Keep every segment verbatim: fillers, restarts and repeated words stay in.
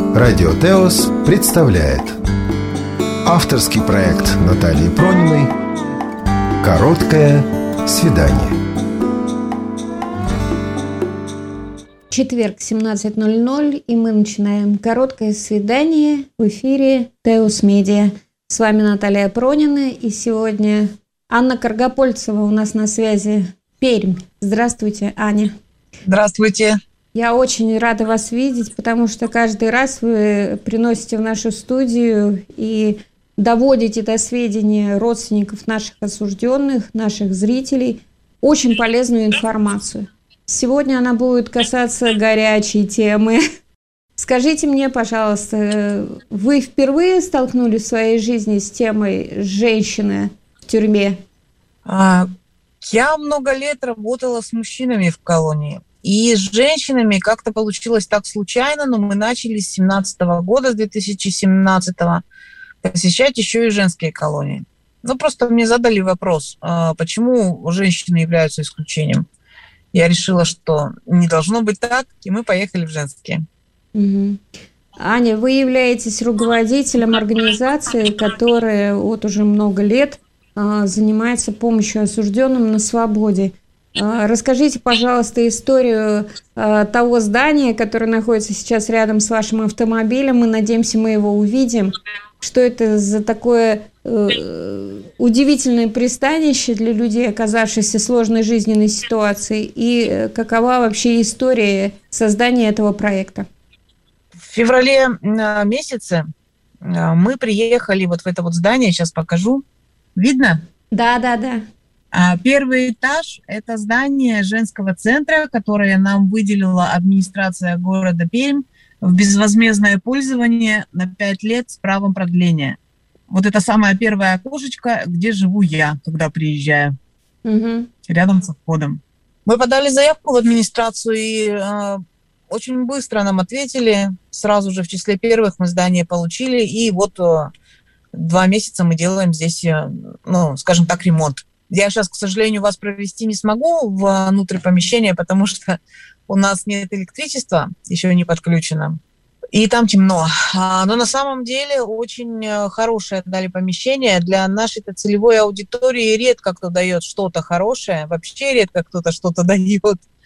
Радио Теос представляет авторский проект Натальи Прониной «Короткое свидание». Четверг, семнадцать ноль ноль, и мы начинаем «Короткое свидание» в эфире Теос Медиа. С вами Наталья Пронина, и сегодня Анна Каргопольцева у нас на связи. Пермь. Здравствуйте, Аня. Здравствуйте. Я очень рада вас видеть, потому что каждый раз вы приносите в нашу студию и доводите до сведения родственников наших осужденных, наших зрителей, очень полезную информацию. Сегодня она будет касаться горячей темы. Скажите мне, пожалуйста, вы впервые столкнулись в своей жизни с темой женщины в тюрьме? Я много лет работала с мужчинами в колонии. И с женщинами как-то получилось так случайно, но мы начали с две тысячи семнадцатого года, с две тысячи семнадцатого, посещать еще и женские колонии. Ну, просто мне задали вопрос, почему женщины являются исключением. Я решила, что не должно быть так, и мы поехали в женские. Угу. Аня, вы являетесь руководителем организации, которая вот уже много лет занимается помощью осужденным на свободе. Расскажите, пожалуйста, историю того здания, которое находится сейчас рядом с вашим автомобилем. Мы надеемся, мы его увидим. Что это за такое э, удивительное пристанище для людей, оказавшихся в сложной жизненной ситуации? И какова вообще история создания этого проекта? В феврале месяце мы приехали вот в это вот здание. Сейчас покажу. Видно? Да, да, да. Первый этаж – это здание женского центра, которое нам выделила администрация города Пермь в безвозмездное пользование на пять лет с правом продления. Вот это самое первое окошечко, где живу я, когда приезжаю, угу. Рядом со входом. Мы подали заявку в администрацию, и э, очень быстро нам ответили. Сразу же в числе первых мы здание получили, и вот э, два месяца мы делаем здесь, э, ну, скажем так, ремонт. Я сейчас, к сожалению, вас провести не смогу внутрь помещения, потому что у нас нет электричества, еще не подключено, и там темно. Но на самом деле очень хорошее дали помещение. Для нашей-то целевой аудитории редко кто дает что-то хорошее, вообще редко кто-то что-то дает.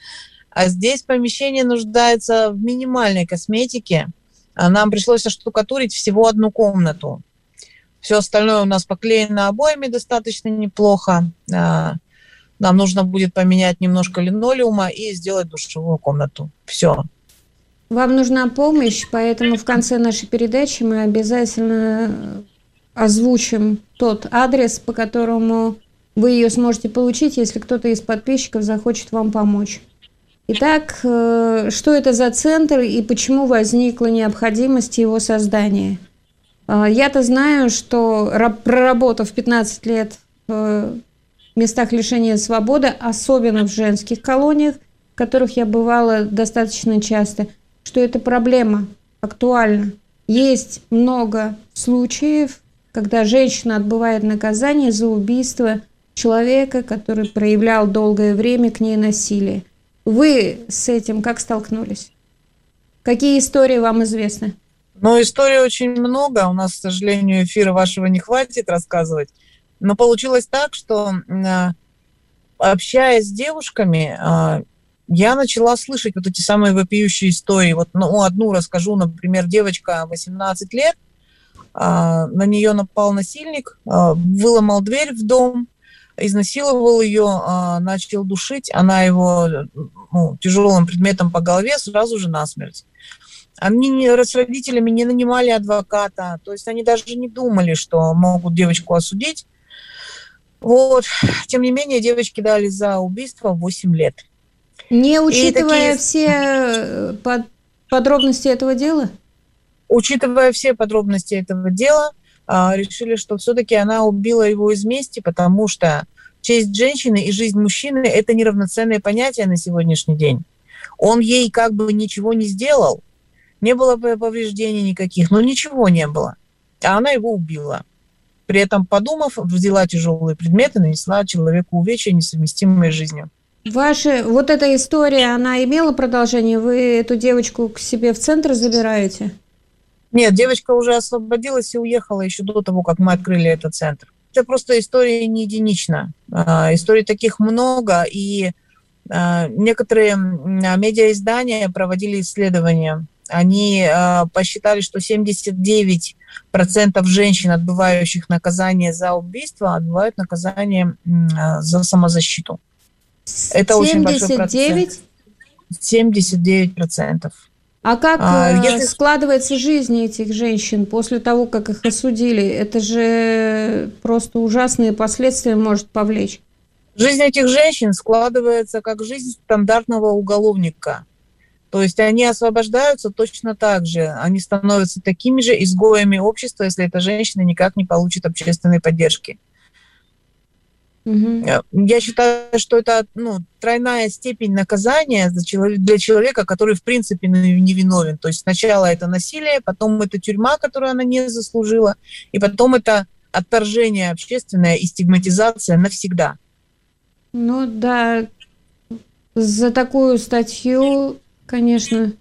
А здесь помещение нуждается в минимальной косметике. Нам пришлось оштукатурить всего одну комнату. Все остальное у нас поклеено обоями достаточно неплохо. Нам нужно будет поменять немножко линолеума и сделать душевую комнату. Все. Вам нужна помощь, поэтому в конце нашей передачи мы обязательно озвучим тот адрес, по которому вы ее сможете получить, если кто-то из подписчиков захочет вам помочь. Итак, что это за центр и почему возникла необходимость его создания? Я-то знаю, что проработав пятнадцать лет в местах лишения свободы, особенно в женских колониях, в которых я бывала достаточно часто, что эта проблема актуальна. Есть много случаев, когда женщина отбывает наказание за убийство человека, который проявлял долгое время к ней насилие. Вы с этим как столкнулись? Какие истории вам известны? Ну, историй очень много. У нас, к сожалению, эфира вашего не хватит рассказывать. Но получилось так, что, общаясь с девушками, я начала слышать вот эти самые вопиющие истории. Вот, ну, одну расскажу, например, девочка восемнадцать лет, на нее напал насильник, выломал дверь в дом, изнасиловал ее, начал душить, она его, ну, тяжелым предметом по голове сразу же насмерть. Они с родителями не нанимали адвоката, то есть они даже не думали, что могут девочку осудить. Вот. Тем не менее, девочке дали за убийство восемь лет. Не учитывая такие... все под... подробности этого дела? Учитывая все подробности этого дела, решили, что все-таки она убила его из мести, потому что честь женщины и жизнь мужчины – это неравноценные понятия на сегодняшний день. Он ей как бы ничего не сделал, не было повреждений никаких, но ничего не было. А она его убила. При этом, подумав, взяла тяжелые предметы, нанесла человеку увечья, несовместимые с жизнью. Ваша вот эта история, она имела продолжение? Вы эту девочку к себе в центр забираете? Нет, девочка уже освободилась и уехала еще до того, как мы открыли этот центр. Это просто история не единична. Историй таких много, и некоторые медиаиздания проводили исследования. Они посчитали, что семьдесят девять процентов женщин, отбывающих наказание за убийство, отбывают наказание за самозащиту. Это очень большой процент. семьдесят девять процентов. А как а, если... складывается жизнь этих женщин после того, как их осудили? Это же просто ужасные последствия может повлечь. Жизнь этих женщин складывается как жизнь стандартного уголовника. То есть они освобождаются точно так же. Они становятся такими же изгоями общества, если эта женщина никак не получит общественной поддержки. Угу. Я считаю, что это ну, тройная степень наказания для человека, который в принципе невиновен. То есть сначала это насилие, потом это тюрьма, которую она не заслужила, и потом это отторжение общественное и стигматизация навсегда. Ну да, за такую статью, конечно,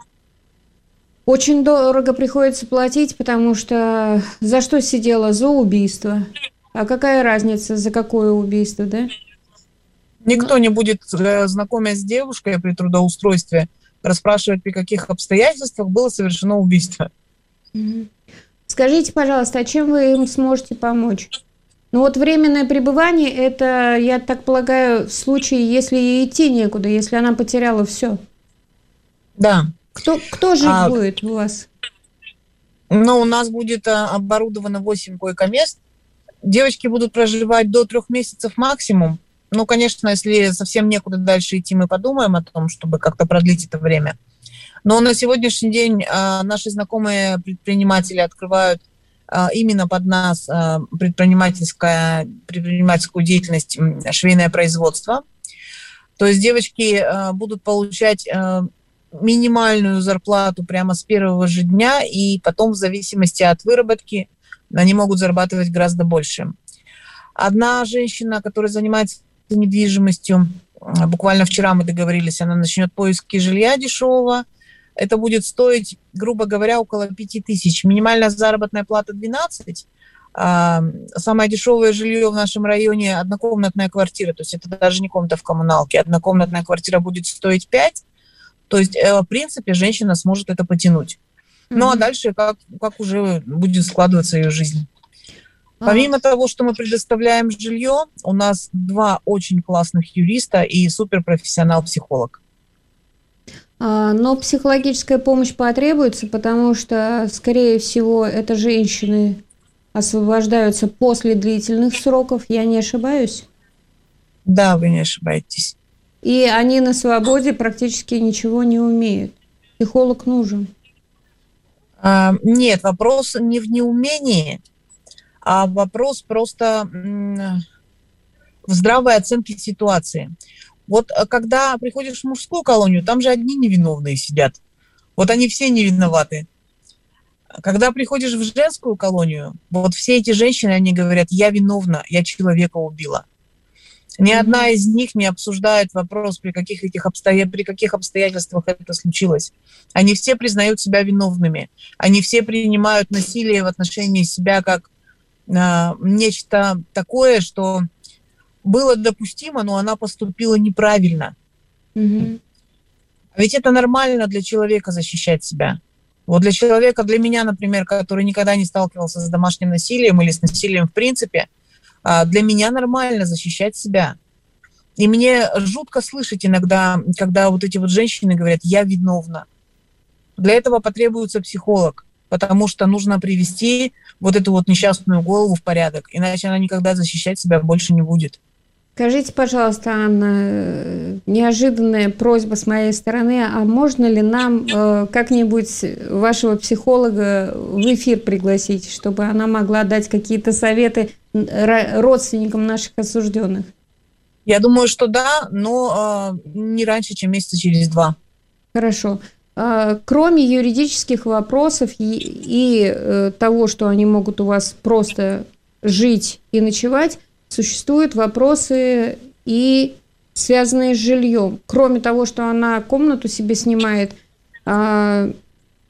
очень дорого приходится платить, потому что за что сидела? За убийство. А какая разница, за какое убийство, да? Никто не будет, знакомясь с девушкой при трудоустройстве, расспрашивать, при каких обстоятельствах было совершено убийство. Скажите, пожалуйста, а чем вы им сможете помочь? Ну вот временное пребывание, это, я так полагаю, в случае, если ей идти некуда, если она потеряла все. Да. Кто, кто жить а, будет у вас? Ну, у нас будет оборудовано восемь койко-мест. Девочки будут проживать до трех месяцев максимум. Ну, конечно, если совсем некуда дальше идти, мы подумаем о том, чтобы как-то продлить это время. Но на сегодняшний день а, наши знакомые предприниматели открывают а, именно под нас а, предпринимательское, предпринимательскую деятельность, швейное производство. То есть девочки а, будут получать а, минимальную зарплату прямо с первого же дня, и потом в зависимости от выработки они могут зарабатывать гораздо больше. Одна женщина, которая занимается недвижимостью, буквально вчера мы договорились, она начнет поиски жилья дешевого. Это будет стоить, грубо говоря, около пяти тысяч. Минимальная заработная плата двенадцать. Самое дешевое жилье в нашем районе – однокомнатная квартира. То есть это даже не комната в коммуналке. Однокомнатная квартира будет стоить пять. То есть, в принципе, женщина сможет это потянуть. Ну, а дальше как, как уже будет складываться ее жизнь. Помимо того, что мы предоставляем жилье, у нас два очень классных юриста и суперпрофессионал-психолог. Но психологическая помощь потребуется, потому что, скорее всего, это женщины освобождаются после длительных сроков. Я не ошибаюсь? Да, вы не ошибаетесь. И они на свободе практически ничего не умеют. Психолог нужен. Нет, вопрос не в неумении, а вопрос просто в здравой оценке ситуации. Вот когда приходишь в мужскую колонию, там же одни невиновные сидят. Вот они все не виноваты. Когда приходишь в женскую колонию, вот все эти женщины, они говорят: я виновна, я человека убила. Ни mm-hmm. одна из них не обсуждает вопрос, при каких, этих обстоя... при каких обстоятельствах это случилось. Они все признают себя виновными. Они все принимают насилие в отношении себя как э, нечто такое, что было допустимо, но она поступила неправильно. Mm-hmm. А ведь это нормально для человека защищать себя. Вот для человека, для меня, например, который никогда не сталкивался с домашним насилием или с насилием в принципе, для меня нормально защищать себя. И мне жутко слышать иногда, когда вот эти вот женщины говорят: я виновна. Для этого потребуется психолог, потому что нужно привести вот эту вот несчастную голову в порядок, иначе она никогда защищать себя больше не будет. Скажите, пожалуйста, Анна, неожиданная просьба с моей стороны, а можно ли нам э, как-нибудь вашего психолога в эфир пригласить, чтобы она могла дать какие-то советы родственникам наших осужденных? Я думаю, что да, но э, не раньше, чем месяца через два. Хорошо. Э, кроме юридических вопросов и, и э, того, что они могут у вас просто жить и ночевать, существуют вопросы и связанные с жильем. Кроме того, что она комнату себе снимает, э,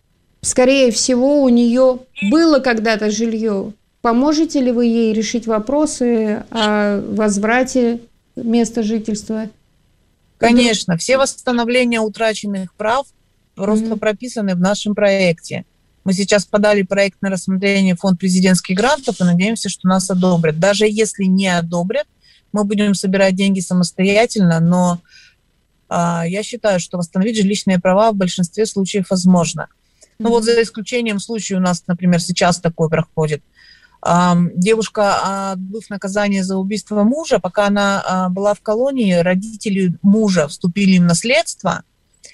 скорее всего, у нее было когда-то жилье. Поможете ли вы ей решить вопросы о возврате места жительства? Конечно, все восстановления утраченных прав просто mm-hmm. прописаны в нашем проекте. Мы сейчас подали проект на рассмотрение в фонд президентских грантов и надеемся, что нас одобрят. Даже если не одобрят, мы будем собирать деньги самостоятельно, но а, я считаю, что восстановить жилищные права в большинстве случаев возможно. Mm-hmm. Ну вот за исключением случая у нас, например, сейчас такой проходит. А, девушка, отбыв наказание за убийство мужа, пока она а, была в колонии, родители мужа вступили в наследство.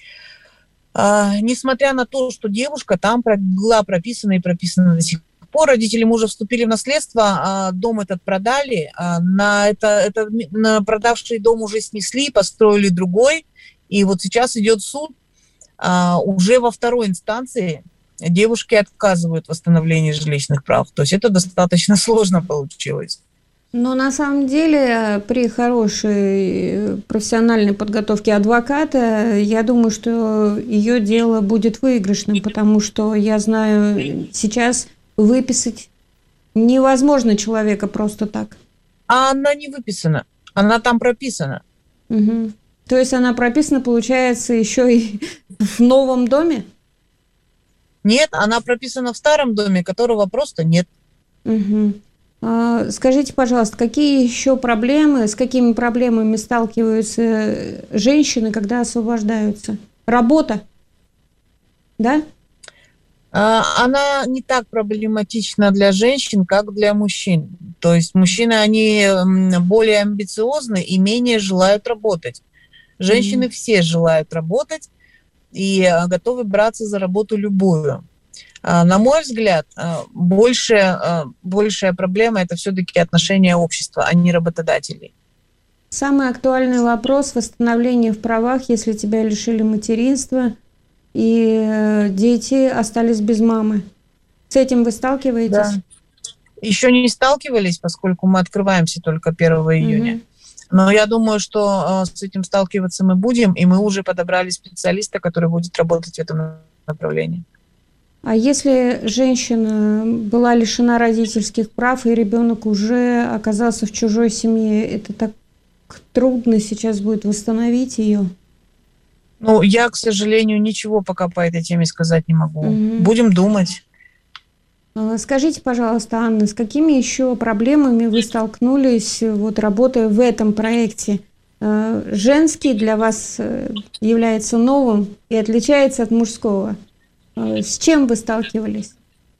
А, несмотря на то, что девушка там была прописана и прописана до сих пор, родители мужа вступили в наследство, а дом этот продали, а на, это, это, на продавший дом уже снесли, построили другой, и вот сейчас идет суд. А, уже во второй инстанции девушки отказывают в восстановлении жилищных прав, то есть это достаточно сложно получилось. Но на самом деле при хорошей профессиональной подготовке адвоката, я думаю, что ее дело будет выигрышным, потому что я знаю, сейчас выписать невозможно человека просто так. А она не выписана, она там прописана. Угу. То есть она прописана, получается, еще и в новом доме? Нет, она прописана в старом доме, которого просто нет. Угу. Скажите, пожалуйста, какие еще проблемы, с какими проблемами сталкиваются женщины, когда освобождаются? Работа, да? Она не так проблематична для женщин, как для мужчин. То есть мужчины, они более амбициозны и менее желают работать. Женщины mm-hmm. все желают работать и готовы браться за работу любую. На мой взгляд, большая, большая проблема – это все-таки отношение общества, а не работодателей. Самый актуальный вопрос – восстановление в правах, если тебя лишили материнства и дети остались без мамы. С этим вы сталкиваетесь? Да. Еще не сталкивались, поскольку мы открываемся только первого июня. Mm-hmm. Но я думаю, что с этим сталкиваться мы будем, и мы уже подобрали специалиста, который будет работать в этом направлении. А если женщина была лишена родительских прав, и ребенок уже оказался в чужой семье, это так трудно сейчас будет восстановить ее? Ну, я, к сожалению, ничего пока по этой теме сказать не могу. Угу. Будем думать. Скажите, пожалуйста, Анна, с какими еще проблемами вы столкнулись, вот, работая в этом проекте? Женский для вас является новым и отличается от мужского. С чем вы сталкивались?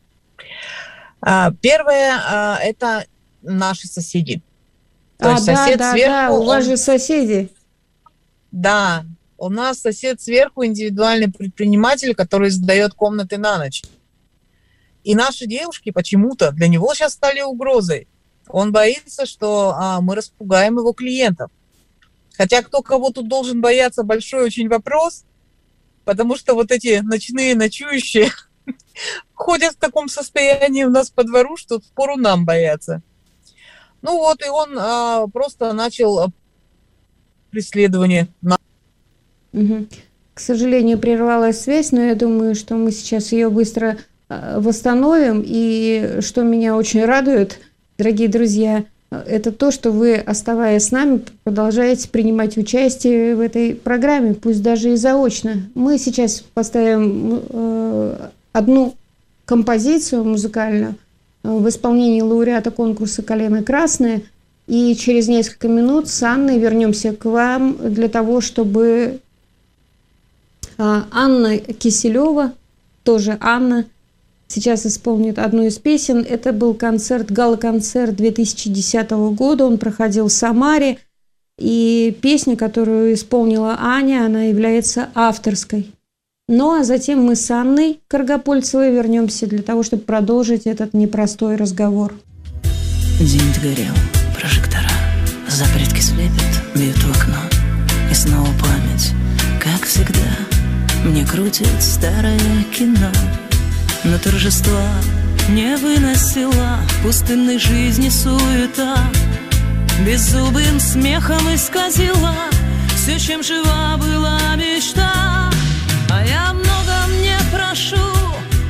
Первое – это наши соседи. То а, есть да, сосед да, сверху, да, у вас он... же соседи. Да, у нас сосед сверху индивидуальный предприниматель, который сдает комнаты на ночь. И наши девушки почему-то для него сейчас стали угрозой. Он боится, что а, мы распугаем его клиентов. Хотя кто кого тут должен бояться, большой очень вопрос. Потому что вот эти ночные ночующие ходят в таком состоянии у нас по двору, что впору нам бояться. Ну вот, и он а, просто начал преследование. Угу. К сожалению, прервалась связь, но я думаю, что мы сейчас ее быстро восстановим. И что меня очень радует, дорогие друзья, это то, что вы, оставаясь с нами, продолжаете принимать участие в этой программе, пусть даже и заочно. Мы сейчас поставим э, одну композицию музыкальную в исполнении лауреата конкурса «Колено красное», и через несколько минут с Анной вернемся к вам для того, чтобы э, Анна Киселева, тоже Анна, сейчас исполнит одну из песен. Это был концерт, гала-концерт две тысячи десятого года. Он проходил в Самаре. И песня, которую исполнила Аня, она является авторской. Ну а затем мы с Анной Каргопольцевой вернемся для того, чтобы продолжить этот непростой разговор. День догорел, прожектора, запретки слепят, бьют в окно. И снова память, как всегда, мне крутит старое кино. Но торжества не выносила пустынной жизни суета, беззубым смехом исказила все, чем жива была мечта. А я многом не прошу,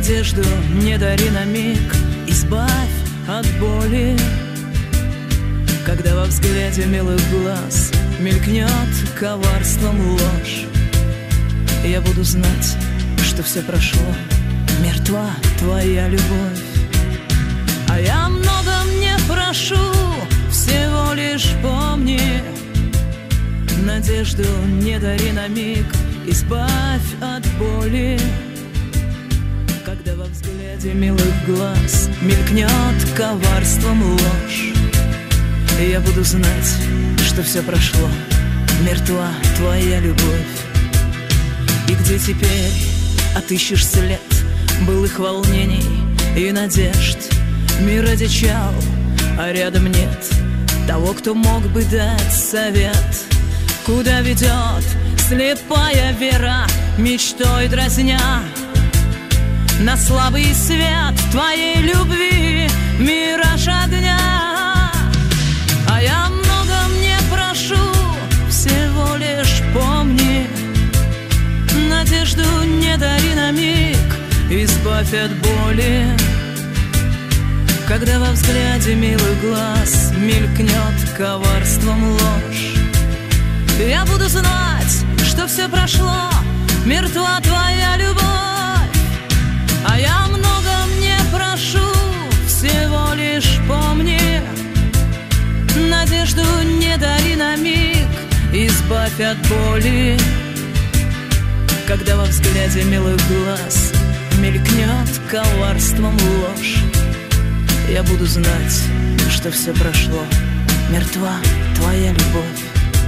Надежду не дари на миг, избавь от боли. Когда во взгляде милых глаз мелькнет коварством ложь, я буду знать, что все прошло, мертва твоя любовь. А я многом не прошу, всего лишь помни. Надежду не дари на миг, избавь от боли. Когда во взгляде милых глаз мелькнет коварством ложь, я буду знать, что все прошло, мертва твоя любовь. И где теперь отыщешь след былых волнений и надежд? Мир одичал, а рядом нет того, кто мог бы дать совет. Куда ведет слепая вера, мечтой дразня? На слабый свет твоей любви, мираж огня. А я многом не прошу, всего лишь помни. Надежду не дари на миг, избавь от боли. Когда во взгляде милых глаз мелькнет коварством ложь, я буду знать, что все прошло, мертва твоя любовь. А я многом не прошу, всего лишь помни. Надежду не дари на миг, избавь от боли. Когда во взгляде милых глаз мелькнет коварством ложь, я буду знать, что все прошло, мертва твоя любовь.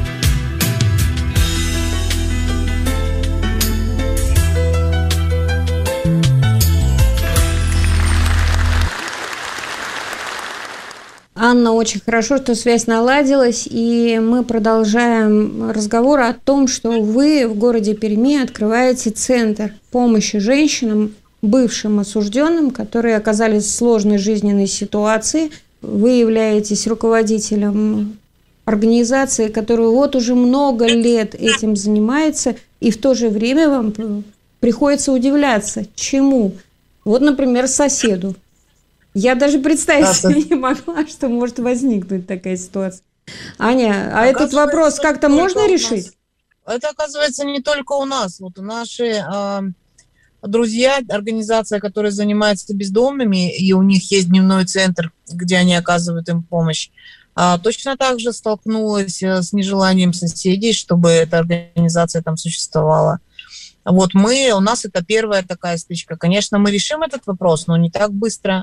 Анна, очень хорошо, что связь наладилась, и мы продолжаем разговор о том, что вы в городе Перми открываете центр помощи женщинам, бывшим осужденным, которые оказались в сложной жизненной ситуации. Вы являетесь руководителем организации, которая вот уже много лет этим занимается, и в то же время вам приходится удивляться, чему. Вот, например, соседу. Я даже представить а, себе не могла, что может возникнуть такая ситуация. Аня, а этот вопрос как-то можно решить? Это, оказывается, не только у нас. Вот наши э, друзья, организация, которая занимается бездомными, и у них есть дневной центр, где они оказывают им помощь, э, точно так же столкнулась с нежеланием соседей, чтобы эта организация там существовала. Вот мы, у нас это первая такая стычка. Конечно, мы решим этот вопрос, но не так быстро.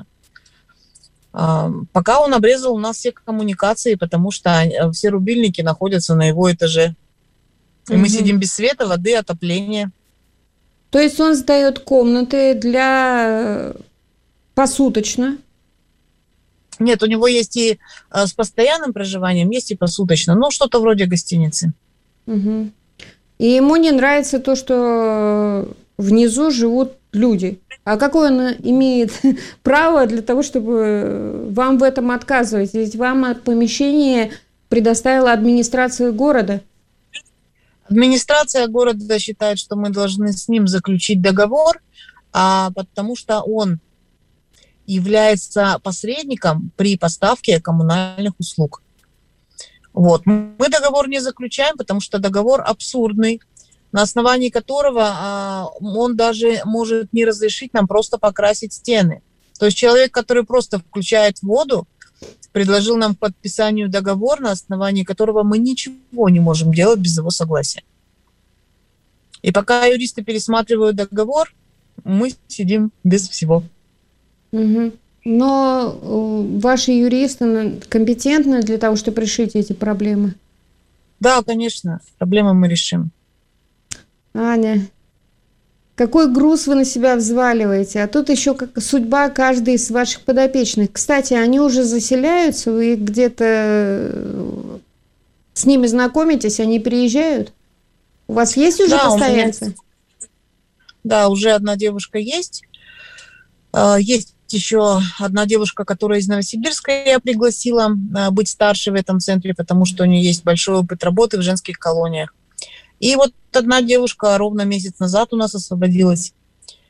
Пока он обрезал у нас все коммуникации, потому что все рубильники находятся на его этаже. И угу. мы сидим без света, воды, отопления. То есть он сдает комнаты для посуточно? Нет, у него есть и с постоянным проживанием, есть и посуточно. Ну, что-то вроде гостиницы. Угу. И ему не нравится то, что внизу живут люди. А какое он имеет право для того, чтобы вам в этом отказывать? Ведь вам помещение предоставила администрация города. Администрация города считает, что мы должны с ним заключить договор, а потому что он является посредником при поставке коммунальных услуг. Вот. Мы договор не заключаем, потому что договор абсурдный, на основании которого а, он даже может не разрешить нам просто покрасить стены. То есть человек, который просто включает воду, предложил нам к подписанию договор, на основании которого мы ничего не можем делать без его согласия. И пока юристы пересматривают договор, мы сидим без всего. Угу. Но ваши юристы компетентны для того, чтобы решить эти проблемы? Да, конечно, проблемы мы решим. Аня, какой груз вы на себя взваливаете? А тут еще как судьба каждой из ваших подопечных. Кстати, они уже заселяются, вы где-то с ними знакомитесь, они приезжают? У вас есть уже да, постоянцы? Меня... Да, уже одна девушка есть. Есть еще одна девушка, которая из Новосибирска я пригласила быть старшей в этом центре, потому что у нее есть большой опыт работы в женских колониях. И вот одна девушка ровно месяц назад у нас освободилась.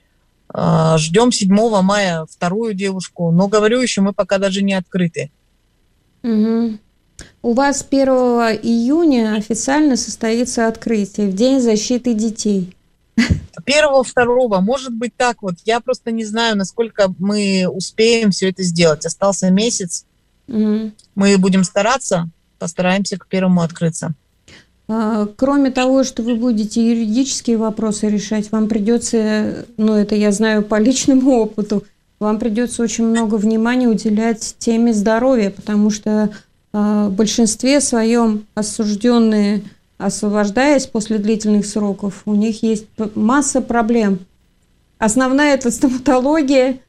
Ждем седьмого мая вторую девушку, но, говорю, еще мы пока даже не открыты. Угу. У вас первого июня официально состоится открытие, в День защиты детей. Первого, второго, может быть так вот. Я просто не знаю, насколько мы успеем все это сделать. Остался месяц. Угу. Мы будем стараться, постараемся к первому открыться. Кроме того, что вы будете юридические вопросы решать, вам придется, ну это я знаю по личному опыту, вам придется очень много внимания уделять теме здоровья, потому что в большинстве своем осужденные, освобождаясь после длительных сроков, у них есть масса проблем. Основная – это стоматология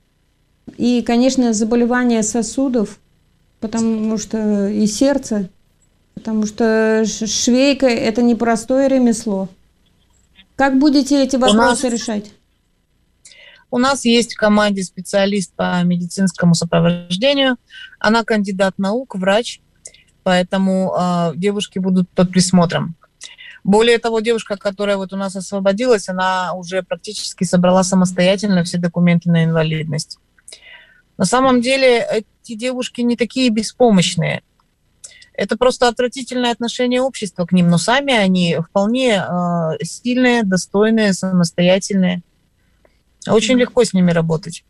и, конечно, заболевания сосудов, потому что и сердце. Потому что швейка – это непростое ремесло. Как будете эти вопросы у нас, решать? У нас есть в команде специалист по медицинскому сопровождению. Она кандидат наук, врач, поэтому э, девушки будут под присмотром. Более того, девушка, которая вот у нас освободилась, она уже практически собрала самостоятельно все документы на инвалидность. На самом деле эти девушки не такие беспомощные. Это просто отвратительное отношение общества к ним, но сами они вполне э, сильные, достойные, самостоятельные. Очень mm-hmm. легко с ними работать.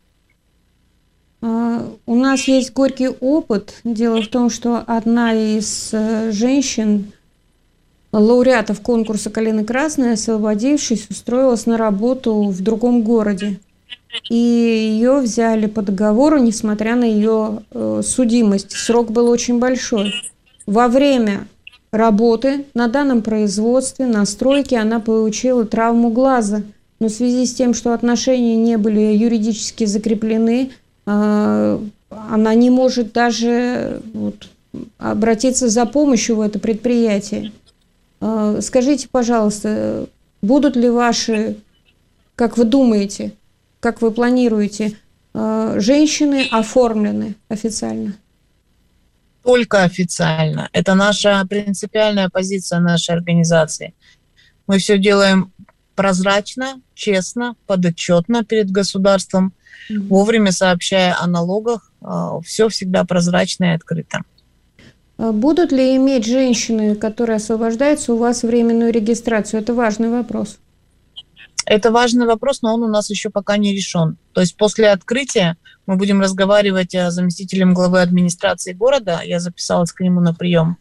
Uh, у нас есть горький опыт. Дело в том, что одна из uh, женщин, лауреатов конкурса «Калина Красная», освободившись, устроилась на работу в другом городе. И ее взяли по договору, несмотря на ее uh, судимость. Срок был очень большой. Во время работы на данном производстве, на стройке, она получила травму глаза. Но в связи с тем, что отношения не были юридически закреплены, она не может даже вот, обратиться за помощью в это предприятие. Скажите, пожалуйста, будут ли ваши, как вы думаете, как вы планируете, женщины оформлены официально? Только официально. Это наша принципиальная позиция нашей организации. Мы все делаем прозрачно, честно, подотчетно перед государством, mm-hmm. вовремя сообщая о налогах. Все всегда прозрачно и открыто. Будут ли иметь женщины, которые освобождаются, у вас временную регистрацию? Это важный вопрос. Это важный вопрос, но он у нас еще пока не решен. То есть после открытия мы будем разговаривать с заместителем главы администрации города, я записалась к нему на прием,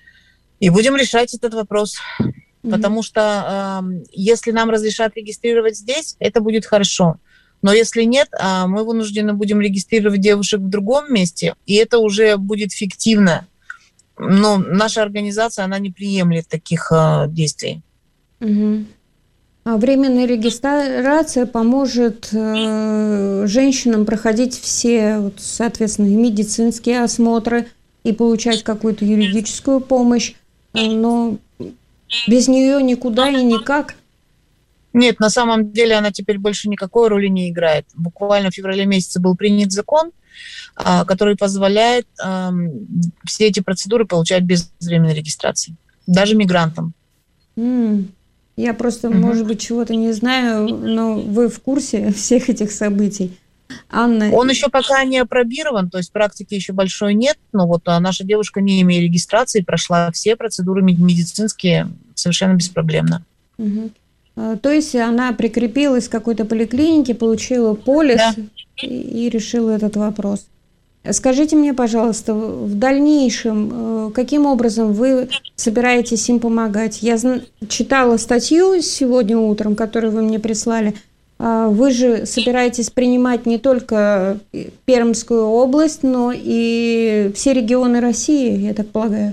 и будем решать этот вопрос. Mm-hmm. Потому что э, если нам разрешат регистрировать здесь, это будет хорошо. Но если нет, э, мы вынуждены будем регистрировать девушек в другом месте, и это уже будет фиктивно. Но наша организация, она не приемлет таких э, действий. Mm-hmm. Временная регистрация поможет э, женщинам проходить все, вот, соответственно, медицинские осмотры и получать какую-то юридическую помощь, но без нее никуда и никак. Нет, на самом деле она теперь больше никакой роли не играет. Буквально в феврале месяце был принят закон, э, который позволяет э, все эти процедуры получать без временной регистрации, даже мигрантам. Mm. Я просто, угу. может быть, чего-то не знаю, но вы в курсе всех этих событий. Анна... Он еще пока не апробирован, то есть практики еще большой нет, но вот наша девушка, не имея регистрации, прошла все процедуры медицинские совершенно беспроблемно. Угу. То есть она прикрепилась к какой-то поликлинике, получила полис, да. и, и решила этот вопрос. Скажите мне, пожалуйста, в дальнейшем, каким образом вы собираетесь им помогать? Я читала статью сегодня утром, которую вы мне прислали. Вы же собираетесь принимать не только Пермскую область, но и все регионы России, я так полагаю.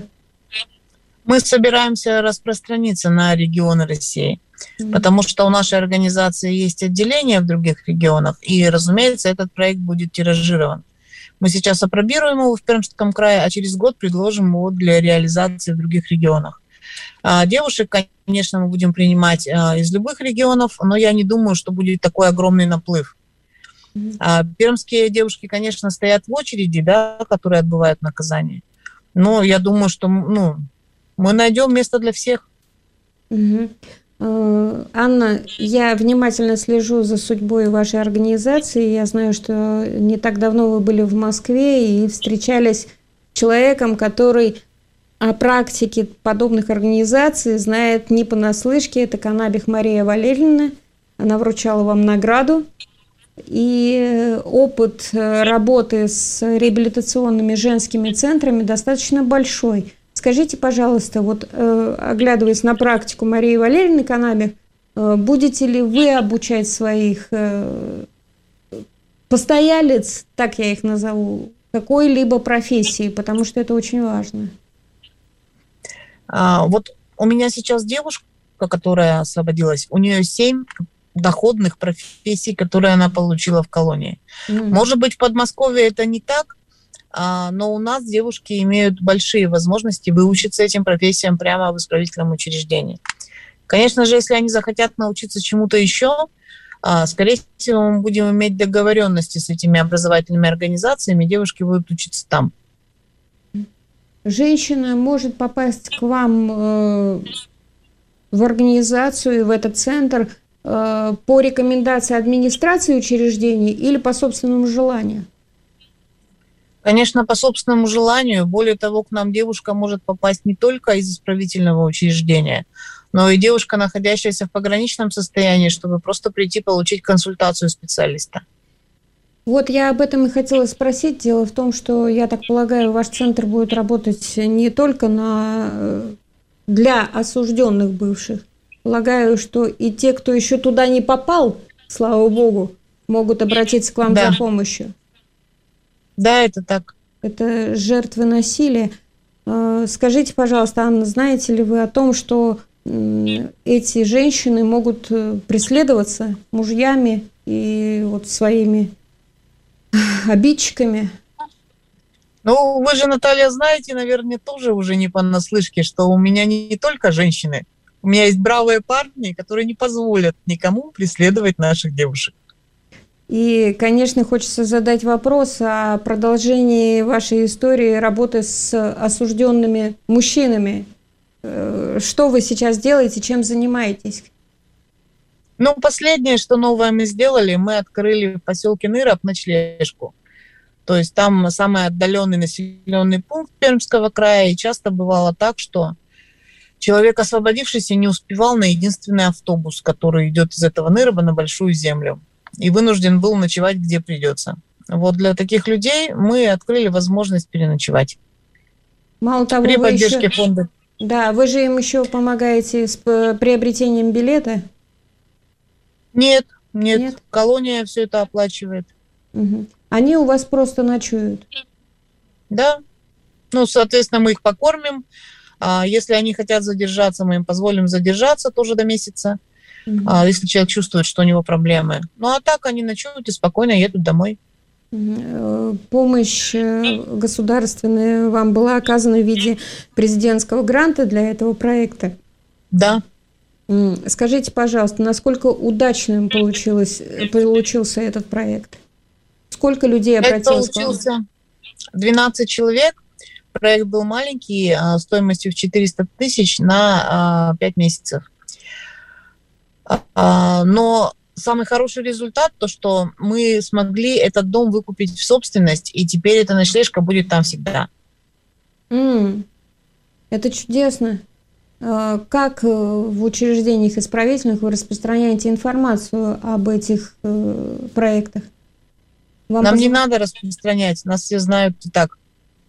Мы собираемся распространиться на регионы России, mm-hmm. потому что у нашей организации есть отделения в других регионах, и, разумеется, этот проект будет тиражирован. Мы сейчас апробируем его в Пермском крае, а через год предложим его для реализации в других регионах. Девушек, конечно, мы будем принимать из любых регионов, но я не думаю, что будет такой огромный наплыв. Mm-hmm. Пермские девушки, конечно, стоят в очереди, да, которые отбывают наказание. Но я думаю, что ну, мы найдем место для всех. Mm-hmm. Анна, я внимательно слежу за судьбой вашей организации. Я знаю, что не так давно вы были в Москве и встречались с человеком, который о практике подобных организаций знает не понаслышке. Это Канабих Мария Валерьевна. Она вручала вам награду. И опыт работы с реабилитационными женскими центрами достаточно большой. Скажите, пожалуйста, вот оглядываясь на практику Марии Валерьевны Канабих, будете ли вы обучать своих постоялец, так я их назову, какой-либо профессии, потому что это очень важно? А, вот у меня сейчас девушка, которая освободилась, у нее семь доходных профессий, которые она получила в колонии. Mm. Может быть, в Подмосковье это не так, а, но у нас девушки имеют большие возможности выучиться этим профессиям прямо в исправительном учреждении. Конечно же, если они захотят научиться чему-то еще, а, скорее всего, мы будем иметь договоренности с этими образовательными организациями, девушки будут учиться там. Женщина может попасть к вам э, в организацию, в этот центр э, по рекомендации администрации учреждений или по собственному желанию? Конечно, по собственному желанию. Более того, к нам девушка может попасть не только из исправительного учреждения, но и девушка, находящаяся в пограничном состоянии, чтобы просто прийти получить консультацию специалиста. Вот я об этом и хотела спросить. Дело в том, что, я так полагаю, ваш центр будет работать не только на... для осужденных бывших. Полагаю, что и те, кто еще туда не попал, слава богу, могут обратиться к вам да. за помощью. Да, это так. Это жертвы насилия. Скажите, пожалуйста, Анна, знаете ли вы о том, что эти женщины могут преследоваться мужьями и вот своими обидчиками? Ну, вы же, Наталья, знаете, наверное, тоже уже не понаслышке, что у меня не, не только женщины. У меня есть бравые парни, которые не позволят никому преследовать наших девушек. И, конечно, хочется задать вопрос о продолжении вашей истории работы с осужденными мужчинами. Что вы сейчас делаете, чем занимаетесь? Ну, последнее, что новое мы сделали, мы открыли в поселке Ныроб ночлежку. То есть там самый отдаленный населенный пункт Пермского края, и часто бывало так, что человек, освободившийся, не успевал на единственный автобус, который идет из этого Ныроба на Большую Землю, и вынужден был ночевать, где придется. Вот для таких людей мы открыли возможность переночевать. Мало того, при вы поддержке еще... фонда. Да, вы же им еще помогаете с приобретением билета? Нет, нет, нет? Колония все это оплачивает. Угу. Они у вас просто ночуют? Да. Ну, соответственно, мы их покормим. А если они хотят задержаться, мы им позволим задержаться тоже до месяца. Угу. А если человек чувствует, что у него проблемы. Ну, а так они ночуют и спокойно едут домой. Помощь государственная вам была оказана в виде президентского гранта для этого проекта? Да. Скажите, пожалуйста, насколько удачным получилось, получился этот проект? Сколько людей обратилось к вам? Получился двенадцать человек. Проект был маленький, стоимостью в четыреста тысяч на пять месяцев. Но самый хороший результат, то, что мы смогли этот дом выкупить в собственность, и теперь эта ночлежка будет там всегда. Mm. Это чудесно. Как в учреждениях исправительных вы распространяете информацию об этих проектах? Вам Нам поз... не надо распространять, нас все знают и так.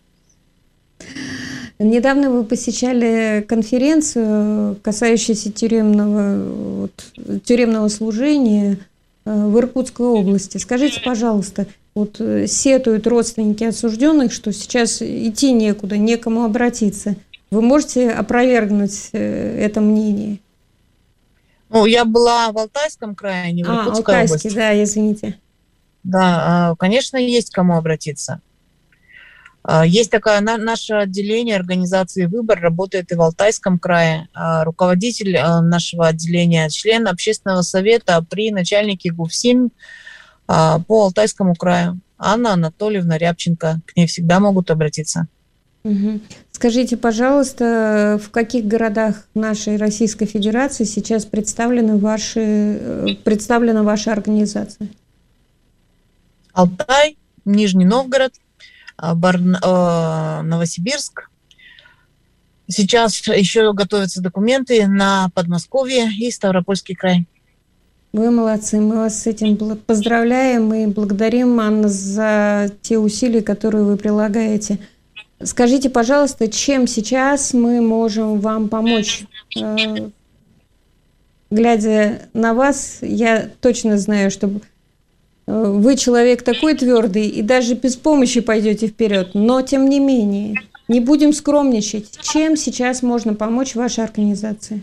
Недавно вы посещали конференцию, касающуюся тюремного, вот, тюремного служения в Иркутской области. Скажите, пожалуйста, вот сетуют родственники осужденных, что сейчас идти некуда, некому обратиться. Вы можете опровергнуть это мнение? Ну, я была в Алтайском крае, не в Иркутской области. А, Алтайский, да, извините. Да, конечно, есть к кому обратиться. Есть такое наше отделение организации «Выбор», работает и в Алтайском крае. Руководитель нашего отделения, член общественного совета при начальнике ГУФСИН по Алтайскому краю. Анна Анатольевна Рябченко. К ней всегда могут обратиться. Угу. Скажите, пожалуйста, в каких городах нашей Российской Федерации сейчас представлены ваши, представлена ваша организация? Алтай, Нижний Новгород, Бар... Новосибирск. Сейчас еще готовятся документы на Подмосковье и Ставропольский край. Вы молодцы, мы вас с этим поздравляем и благодарим, Анна, за те усилия, которые вы прилагаете. Скажите, пожалуйста, чем сейчас мы можем вам помочь? Глядя на вас, я точно знаю, что вы человек такой твердый и даже без помощи пойдете вперед, но тем не менее, не будем скромничать. Чем сейчас можно помочь вашей организации?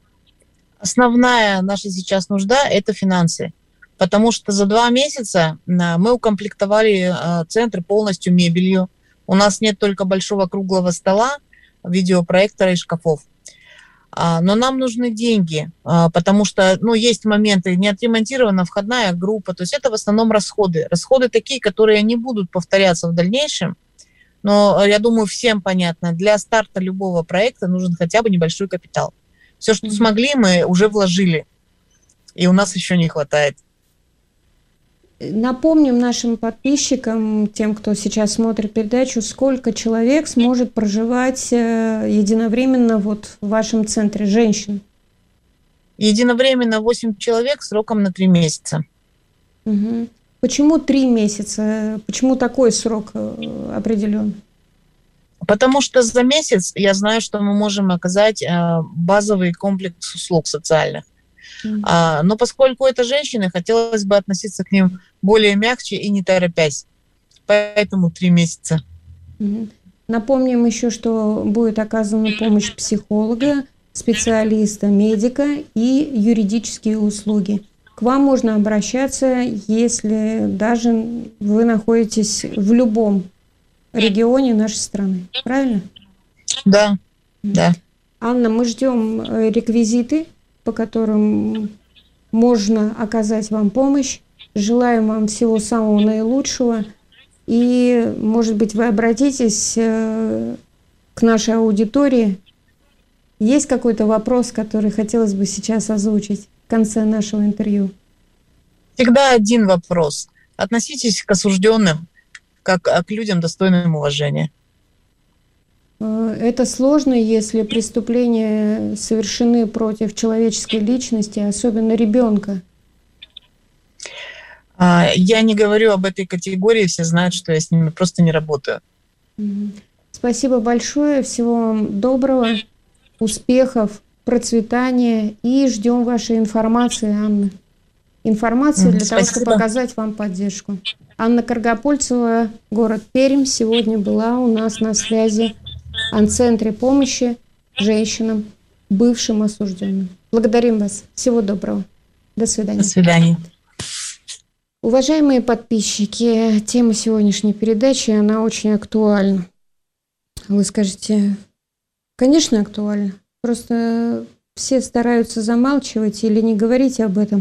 Основная наша сейчас нужда – это финансы, потому что за два месяца мы укомплектовали центр полностью мебелью. У нас нет только большого круглого стола, видеопроектора и шкафов. Но нам нужны деньги, потому что ну, есть моменты, не отремонтирована входная группа, то есть это в основном расходы. Расходы такие, которые не будут повторяться в дальнейшем, но я думаю, всем понятно, для старта любого проекта нужен хотя бы небольшой капитал. Все, что смогли, мы уже вложили, и у нас еще не хватает. Напомним нашим подписчикам, тем, кто сейчас смотрит передачу, сколько человек сможет проживать единовременно вот в вашем центре, женщин? Единовременно восемь человек сроком на три месяца. Угу. Почему три месяца? Почему такой срок определен? Потому что за месяц я знаю, что мы можем оказать базовый комплекс услуг социальных. Mm-hmm. А, но поскольку это женщины, хотелось бы относиться к ним более мягче и не торопясь. Поэтому три месяца. Mm-hmm. Напомним еще, что будет оказана помощь психолога, специалиста, медика и юридические услуги. К вам можно обращаться, если даже вы находитесь в любом регионе нашей страны. Правильно? Да, mm-hmm. да. Анна, мы ждем реквизиты, по которым можно оказать вам помощь. Желаем вам всего самого наилучшего. И, может быть, вы обратитесь к нашей аудитории. Есть какой-то вопрос, который хотелось бы сейчас озвучить в конце нашего интервью? Всегда один вопрос. Относитесь к осужденным как к людям, достойным уважения. Это сложно, если преступления совершены против человеческой личности, особенно ребенка. Я не говорю об этой категории, все знают, что я с ними просто не работаю. Спасибо большое, всего вам доброго, успехов, процветания и ждем вашей информации, Анна. Информацию для Спасибо. того, чтобы показать вам поддержку. Анна Каргопольцева, город Пермь, сегодня была у нас на связи о центре помощи женщинам, бывшим осужденным. Благодарим вас. Всего доброго. До свидания. До свидания. Уважаемые подписчики, тема сегодняшней передачи, она очень актуальна. Вы скажете, конечно, актуальна. Просто все стараются замалчивать или не говорить об этом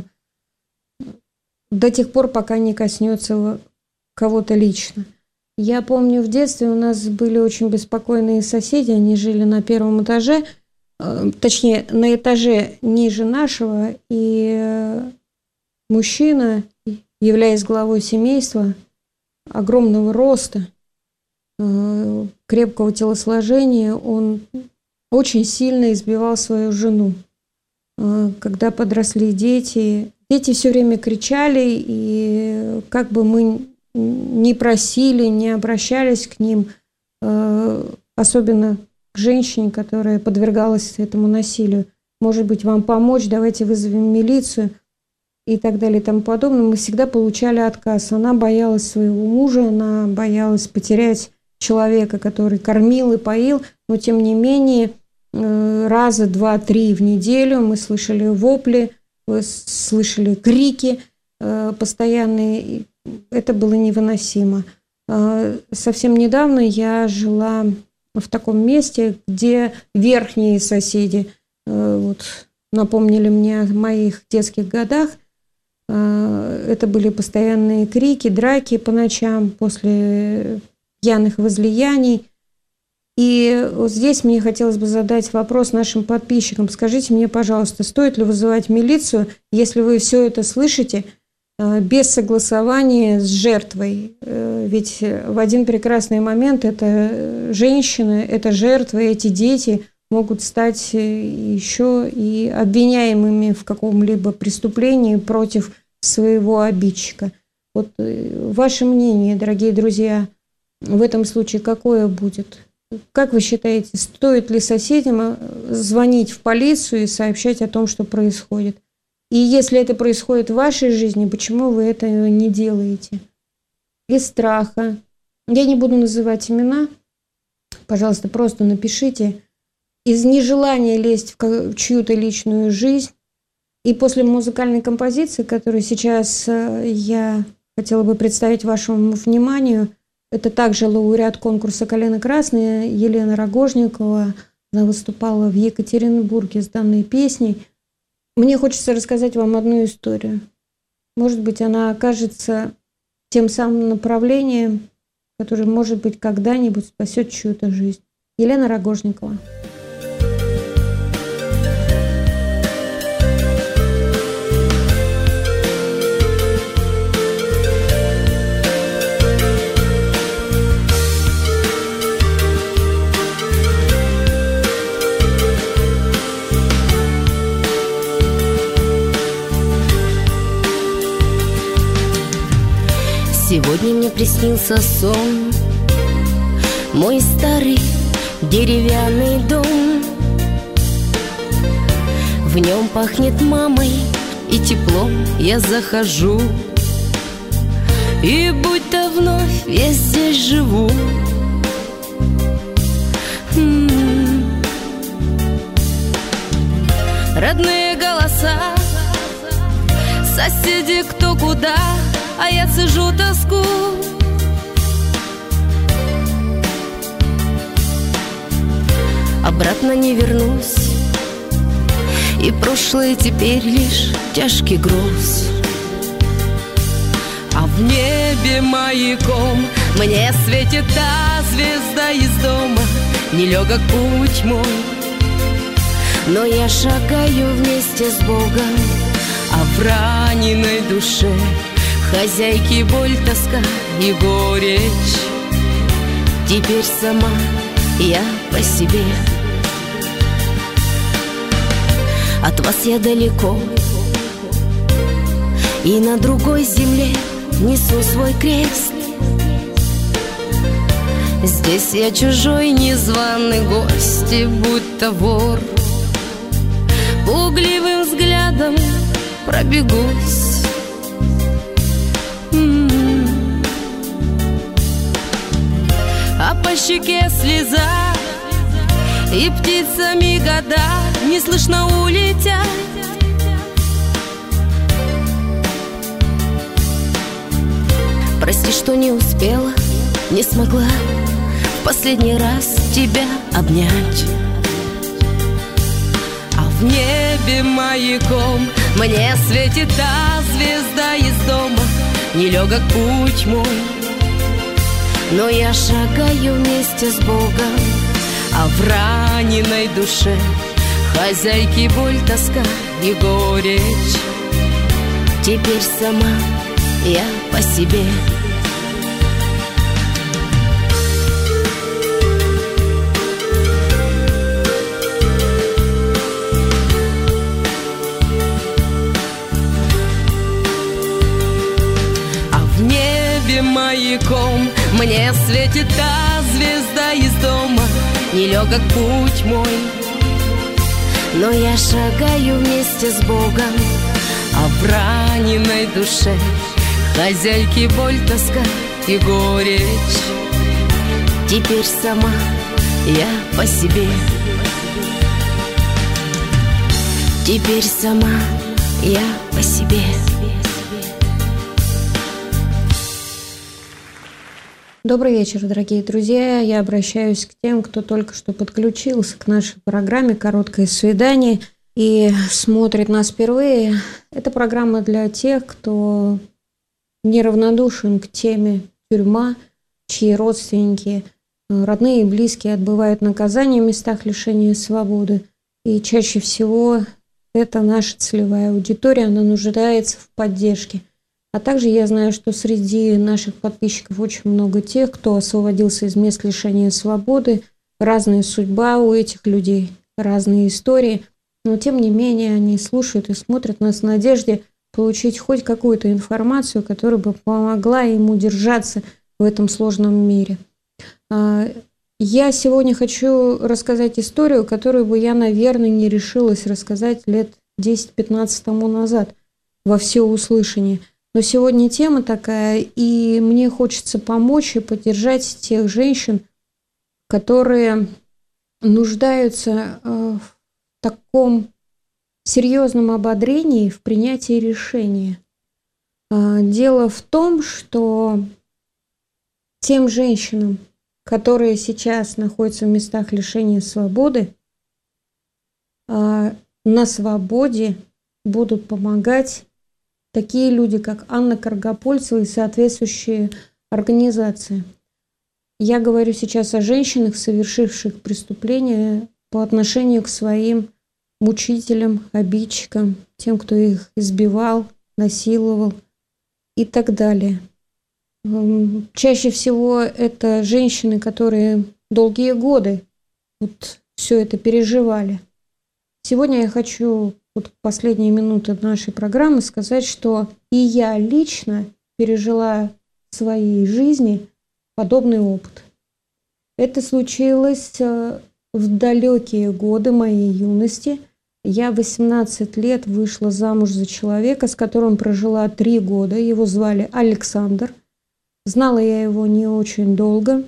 до тех пор, пока не коснется кого-то лично. Я помню, в детстве у нас были очень беспокойные соседи, они жили на первом этаже, точнее, на этаже ниже нашего, и мужчина, являясь главой семейства, огромного роста, крепкого телосложения, он очень сильно избивал свою жену. Когда подросли дети, дети все время кричали, и как бы мы не просили, не обращались к ним, особенно к женщине, которая подвергалась этому насилию. Может быть, вам помочь, давайте вызовем милицию и так далее и тому подобное. Мы всегда получали отказ. Она боялась своего мужа, она боялась потерять человека, который кормил и поил, но тем не менее раза два-три в неделю мы слышали вопли, слышали крики постоянные. Это было невыносимо. Совсем недавно я жила в таком месте, где верхние соседи вот, напомнили мне о моих детских годах. Это были постоянные крики, драки по ночам после пьяных возлияний. И вот здесь мне хотелось бы задать вопрос нашим подписчикам. Скажите мне, пожалуйста, стоит ли вызывать милицию, если вы все это слышите, без согласования с жертвой? Ведь в один прекрасный момент эта женщина, эта жертва, эти дети могут стать еще и обвиняемыми в каком-либо преступлении против своего обидчика. Вот ваше мнение, дорогие друзья, в этом случае какое будет? Как вы считаете, стоит ли соседям звонить в полицию и сообщать о том, что происходит? И если это происходит в вашей жизни, почему вы это не делаете? Из страха. Я не буду называть имена. Пожалуйста, просто напишите. Из нежелания лезть в чью-то личную жизнь. И после музыкальной композиции, которую сейчас я хотела бы представить вашему вниманию, это также лауреат конкурса «Калина красная» Елена Рогожникова. Она выступала в Екатеринбурге с данной песней. Мне хочется рассказать вам одну историю. Может быть, она окажется тем самым направлением, которое, может быть, когда-нибудь спасет чью-то жизнь. Елена Рогожникова. Сегодня мне приснился сон, мой старый деревянный дом. В нем пахнет мамой и теплом. Я захожу, и будто вновь я здесь живу. М-м-м. Родные голоса, соседи кто куда, а я цежу тоску. Обратно не вернусь, и прошлое теперь лишь тяжкий груз. А в небе маяком мне светит та звезда из дома. Нелегок путь мой, но я шагаю вместе с Богом. А в раненой душе хозяйки боль, тоска и горечь. Теперь сама я по себе. От вас я далеко, и на другой земле несу свой крест. Здесь я чужой, незваный гость, и будто вор пугливым взглядом пробегусь. А по щеке слеза, и птицами года неслышно улетят. Прости, что не успела, не смогла в последний раз тебя обнять. А в небе маяком мне светит та звезда из дома. Нелегок путь мой, но я шагаю вместе с Богом. А в раненой душе хозяйки боль, тоска и горечь. Теперь сама я по себе. А в небе маяком мне светит та звезда из дома. Нелегок путь мой, но я шагаю вместе с Богом. А в раненой душе хозяйки боль, тоска и горечь. Теперь сама я по себе. Теперь сама я по себе. Добрый вечер, дорогие друзья. Я обращаюсь к тем, кто только что подключился к нашей программе «Короткое свидание» и смотрит нас впервые. Это программа для тех, кто неравнодушен к теме тюрьма, чьи родственники родные и близкие отбывают наказание в местах лишения свободы. И чаще всего это наша целевая аудитория, она нуждается в поддержке. А также я знаю, что среди наших подписчиков очень много тех, кто освободился из мест лишения свободы. Разная судьба у этих людей, разные истории. Но тем не менее они слушают и смотрят нас в надежде получить хоть какую-то информацию, которая бы помогла им удержаться в этом сложном мире. Я сегодня хочу рассказать историю, которую бы я, наверное, не решилась рассказать лет десять-пятнадцать тому назад во всеуслышание. Но сегодня тема такая, и мне хочется помочь и поддержать тех женщин, которые нуждаются в таком серьезном ободрении в принятии решения. Дело в том, что тем женщинам, которые сейчас находятся в местах лишения свободы, на свободе будут помогать такие люди, как Анна Каргопольцева и соответствующие организации. Я говорю сейчас о женщинах, совершивших преступления по отношению к своим мучителям, обидчикам, тем, кто их избивал, насиловал и так далее. Чаще всего это женщины, которые долгие годы вот все это переживали. Сегодня я хочу вот в последние минуты нашей программы сказать, что и я лично пережила в своей жизни подобный опыт. Это случилось в далекие годы моей юности. Я в восемнадцать лет вышла замуж за человека, с которым прожила три года. Его звали Александр. Знала я его не очень долго.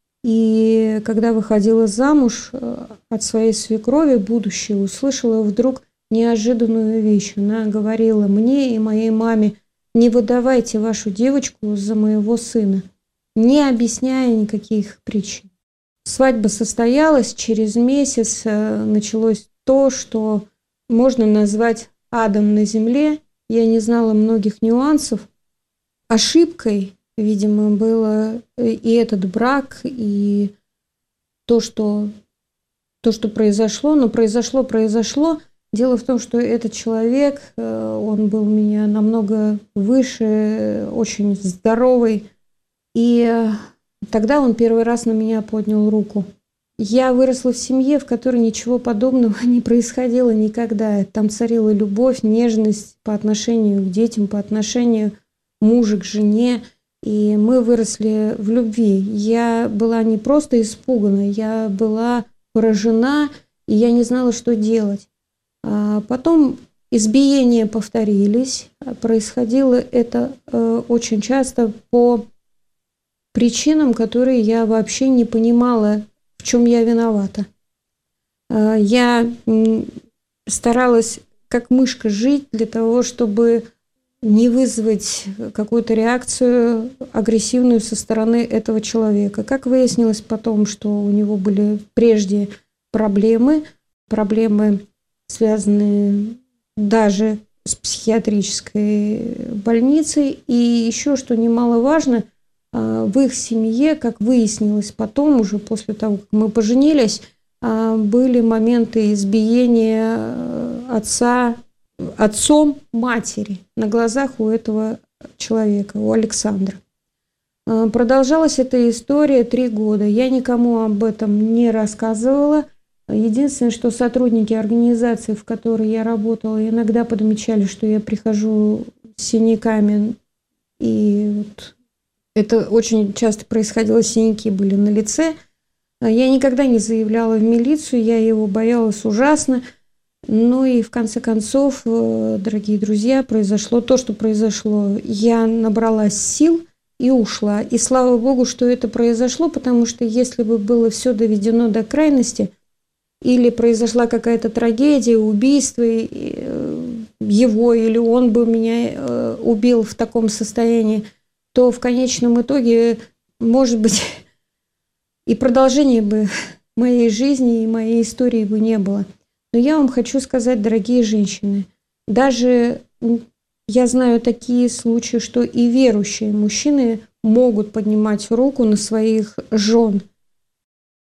И когда выходила замуж от своей свекрови, будущей, услышала вдруг неожиданную вещь. Она говорила мне и моей маме: не выдавайте вашу девочку за моего сына, не объясняя никаких причин. Свадьба состоялась, через месяц началось то, что можно назвать адом на земле. Я не знала многих нюансов. Ошибкой, видимо, было и этот брак, и то, что, то, что произошло. Но произошло, произошло. Дело в том, что этот человек, он был у меня намного выше, очень здоровый. И тогда он первый раз на меня поднял руку. Я выросла в семье, в которой ничего подобного не происходило никогда. Там царила любовь, нежность по отношению к детям, по отношению мужа к жене. И мы выросли в любви. Я была не просто испугана, я была поражена, и я не знала, что делать. А потом избиения повторились. Происходило это э, очень часто по причинам, которые я вообще не понимала, в чем я виновата. Э, я м, старалась как мышка жить для того, чтобы не вызвать какую-то реакцию агрессивную со стороны этого человека. Как выяснилось потом, что у него были прежде проблемы, проблемы, связанные даже с психиатрической больницей. И еще, что немаловажно, в их семье, как выяснилось потом, уже после того, как мы поженились, были моменты избиения отца, отцом матери на глазах у этого человека, у Александра. Продолжалась эта история три года. Я никому об этом не рассказывала. Единственное, что сотрудники организации, в которой я работала, иногда подмечали, что я прихожу с синяками. И вот это очень часто происходило, синяки были на лице. Я никогда не заявляла в милицию, я его боялась ужасно. Ну и в конце концов, дорогие друзья, произошло то, что произошло. Я набралась сил и ушла. И слава Богу, что это произошло, потому что если бы было все доведено до крайности, или произошла какая-то трагедия, убийство его, или он бы меня убил в таком состоянии, то в конечном итоге, может быть, и продолжения бы моей жизни и моей истории бы не было. Но я вам хочу сказать, дорогие женщины, даже я знаю такие случаи, что и верующие мужчины могут поднимать руку на своих жен.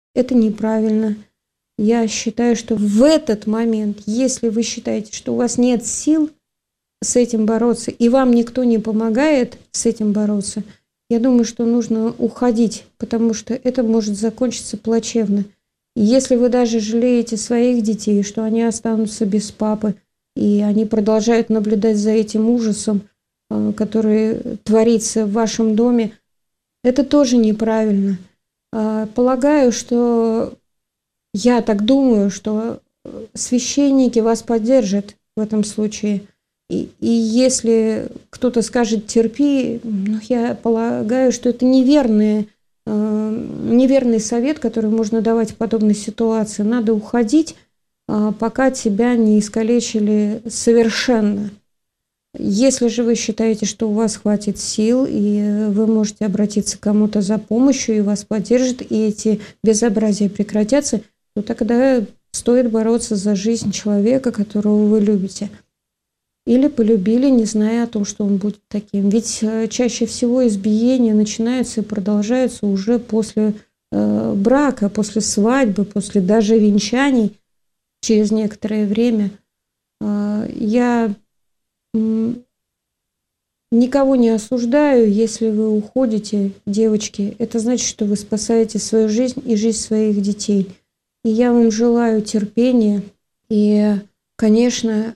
Это неправильно. Я считаю, что в этот момент, если вы считаете, что у вас нет сил с этим бороться, и вам никто не помогает с этим бороться, я думаю, что нужно уходить, потому что это может закончиться плачевно. И если вы даже жалеете своих детей, что они останутся без папы, и они продолжают наблюдать за этим ужасом, который творится в вашем доме, это тоже неправильно. Полагаю, что я так думаю, что священники вас поддержат в этом случае. И, и если кто-то скажет «терпи», ну, я полагаю, что это неверный, э, неверный совет, который можно давать в подобной ситуации. Надо уходить, э, пока тебя не искалечили совершенно. Если же вы считаете, что у вас хватит сил, и вы можете обратиться к кому-то за помощью, и вас поддержат, и эти безобразия прекратятся, то тогда стоит бороться за жизнь человека, которого вы любите. Или полюбили, не зная о том, что он будет таким. Ведь чаще всего избиения начинаются и продолжаются уже после э, брака, после свадьбы, после даже венчаний, через некоторое время. Э, я э, никого не осуждаю, если вы уходите, девочки. Это значит, что вы спасаете свою жизнь и жизнь своих детей. И я вам желаю терпения и, конечно,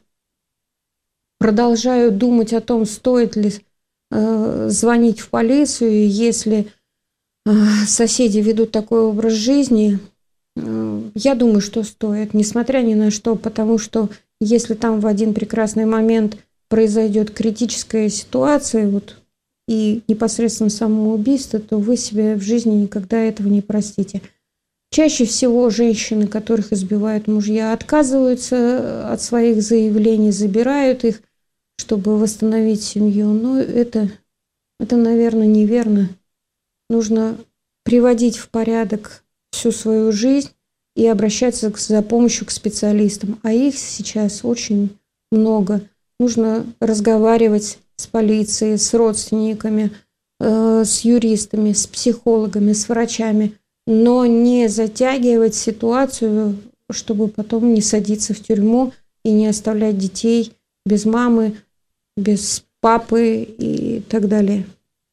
продолжаю думать о том, стоит ли э, звонить в полицию, если э, соседи ведут такой образ жизни. Э, я думаю, что стоит, несмотря ни на что, потому что если там в один прекрасный момент произойдет критическая ситуация, вот, и непосредственно самоубийство, то вы себе в жизни никогда этого не простите. Чаще всего женщины, которых избивают мужья, отказываются от своих заявлений, забирают их, чтобы восстановить семью. Но это, это, наверное, неверно. Нужно приводить в порядок всю свою жизнь и обращаться за помощью к специалистам. А их сейчас очень много. Нужно разговаривать с полицией, с родственниками, э, с юристами, с психологами, с врачами, но не затягивать ситуацию, чтобы потом не садиться в тюрьму и не оставлять детей без мамы, без папы и так далее.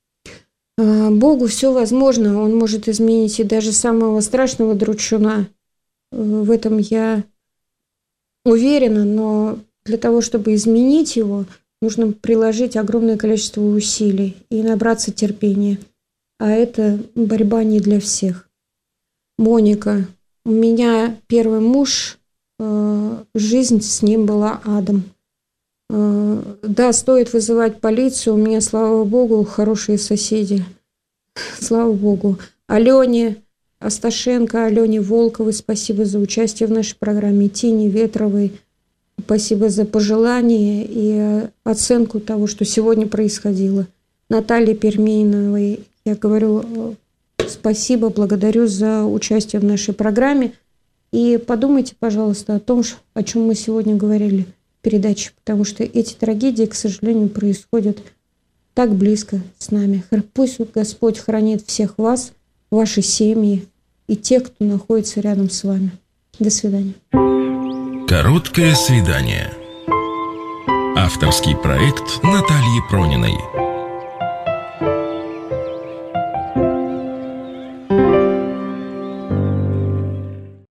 Богу все возможно, Он может изменить и даже самого страшного дручуна. В этом я уверена, но для того, чтобы изменить его, нужно приложить огромное количество усилий и набраться терпения. А это борьба не для всех. Моника, у меня первый муж, жизнь с ним была адом. Да, стоит вызывать полицию, у меня, слава богу, хорошие соседи. Слава богу. Алене Асташенко, Алене Волковой спасибо за участие в нашей программе, Тине Ветровой спасибо за пожелания и оценку того, что сегодня происходило. Наталье Пермейновой я говорю спасибо, благодарю за участие в нашей программе. И подумайте, пожалуйста, о том, о чем мы сегодня говорили в передаче, потому что эти трагедии, к сожалению, происходят так близко с нами. Пусть Господь хранит всех вас, ваши семьи и тех, кто находится рядом с вами. До свидания. Короткое свидание. Авторский проект Натальи Прониной.